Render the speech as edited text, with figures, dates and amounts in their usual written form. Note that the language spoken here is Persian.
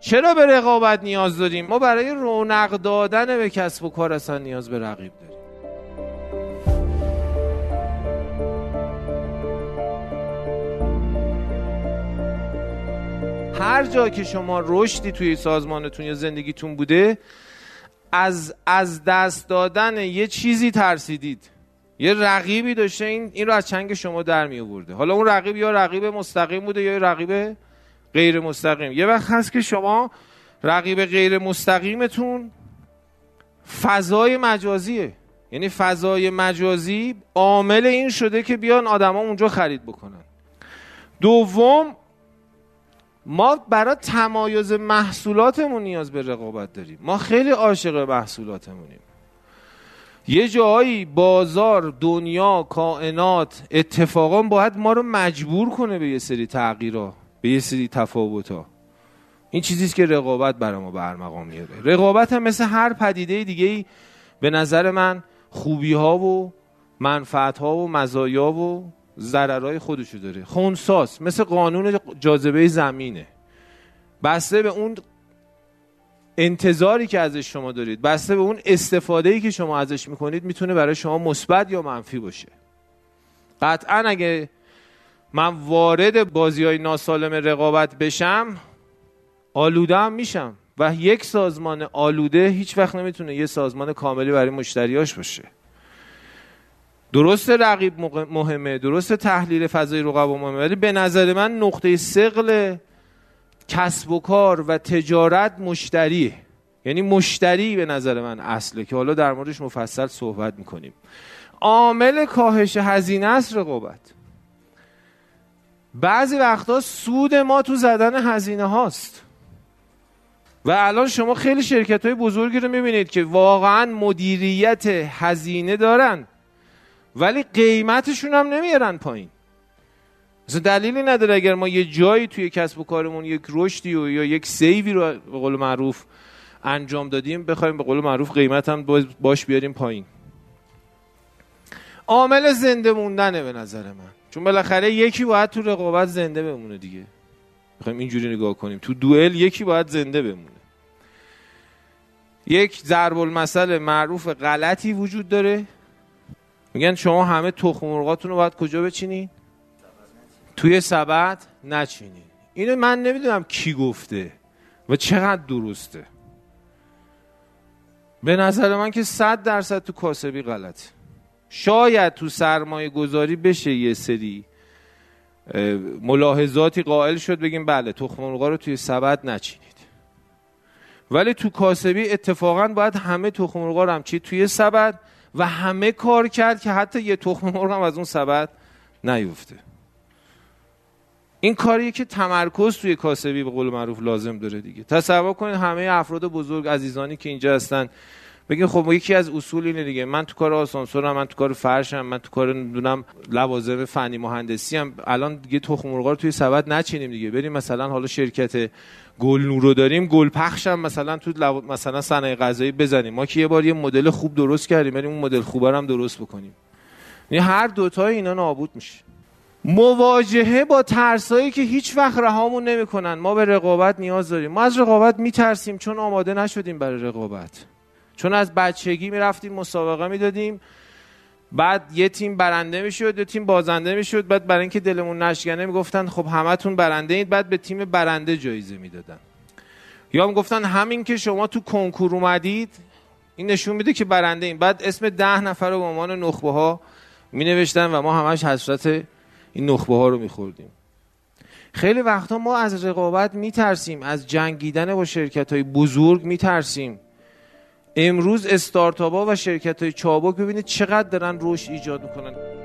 چرا به رقابت نیاز داریم؟ ما برای رونق دادن به کسب و کار اصلا نیاز به رقیب داریم. هر جا که شما رشدی توی سازمانتون یا زندگیتون بوده، از دست دادن یه چیزی ترسیدید، یه رقیبی داشته این رو از چنگ شما در می آورده. حالا اون رقیب یا رقیب مستقیم بوده یا رقیب غیر مستقیم. یه وقت هست که شما رقیب غیر مستقیمتون فضای مجازیه، یعنی فضای مجازی عامل این شده که بیان آدما اونجا خرید بکنن. دوم، ما برای تمایز محصولاتمون نیاز به رقابت داریم. ما خیلی عاشق محصولاتمونیم. یه جایی بازار، دنیا، کائنات، اتفاقا باید ما رو مجبور کنه به یه سری تغییرها، به یه سری تفاوت‌ها. این چیزیست که رقابت برای ما برمقام میاره. رقابت هم مثل هر پدیده دیگه‌ای به نظر من خوبی‌ها و منفعت‌ها و مزایا و ضررهای خودشو داره. خنثی‌ست، مثل قانون جاذبه زمینه. بسته به اون انتظاری که ازش شما دارید، بسته به اون استفاده‌ای که شما ازش میکنید، میتونه برای شما مثبت یا منفی باشه. قطعاً اگه من وارد بازی‌های ناسالم رقابت بشم، آلوده هم میشم و یک سازمان آلوده هیچ وقت نمیتونه یه سازمان کاملی برای مشتریاش باشه. درست رقیب مهمه، درست تحلیل فضای رقابت مهمه، ولی به نظر من نقطه ثقل کسب و کار و تجارت مشتریه. یعنی مشتری به نظر من اصله که حالا در موردش مفصل صحبت میکنیم. عامل کاهش هزینه است رقابت. بعضی وقتا سود ما تو زدن هزینه هاست و الان شما خیلی شرکت های بزرگی رو میبینید که واقعا مدیریت هزینه دارن ولی قیمتشون هم نمیارن پایین. مثلا دلیلی نداره اگر ما یه جایی توی کسب و کارمون یک رشدی یا یک سیوی رو به قول معروف انجام دادیم بخوایم به قول معروف قیمت هم باش بیاریم پایین. عامل زنده موندنه به نظر من، چون بالاخره یکی باید تو رقابت زنده بمونه دیگه. بخوایم اینجوری نگاه کنیم، تو دوئل یکی باید زنده بمونه. یک ضرب المثل معروف غلطی وجود داره، میگن شما همه تخم مرغاتون رو باید کجا بچینین؟ توی سبد نچینین. اینو من نمیدونم کی گفته و چقدر درسته. به نظر من که 100% تو کاسبی غلطه. شاید تو سرمایه گذاری بشه یه سری ملاحظاتی قائل شد بگیم بله تخم مرغا رو توی سبد نچینید، ولی تو کاسبی اتفاقا باید همه تخم مرغا رو هم چید توی سبد و همه کار کرد که حتی یه تخم مرغ هم از اون سبد نیفته. این کاریه که تمرکز توی کاسبی به قول معروف لازم داره دیگه. تصور کنید همه افراد بزرگ عزیزانی که اینجا هستن بگین خب یکی از اصول اینه دیگه، من تو کار آسانسورم، من تو کار فرشم، من تو کار نمیدونم لوازم فنی مهندسی ام، الان دیگه تخم مرغ رو توی سبد نچینیم دیگه، بریم مثلا حالا شرکت گلنور رو داریم گل پخشم مثلا تو مثلا صنایع غذایی بزنیم. ما که یه بار یه مدل خوب درست کردیم بریم اون مدل خوبه رو هم درست بکنیم. یعنی هر دوتای اینا نابود میشه. مواجهه با ترسایی که هیچ وقت رهامون نمیکنن. ما به رقابت نیاز داریم. ما از رقابت میترسیم چون آماده نشدیم برای رقابت. چون از بچگی میرفتیم مسابقه میدادیم، بعد یه تیم برنده میشد، یه تیم بازنده میشد، بعد برای اینکه دلمون نشکنه میگفتن خب همتون برنده اید، بعد به تیم برنده جایزه میدادن. یا میگفتن همین که شما تو کنکور اومدید این نشون میده که برنده اید، بعد اسم 10 نفر رو به عنوان نخبه ها مینوشتن و ما همش حسرت این نخبه ها رو میخوردیم. خیلی وقتا ما از رقابت میترسیم، از جنگیدن با شرکت های بزرگ میترسیم. امروز استارتاپ‌ها و شرکت‌های چابک ببینید چقدر دارن رشد ایجاد میکنن.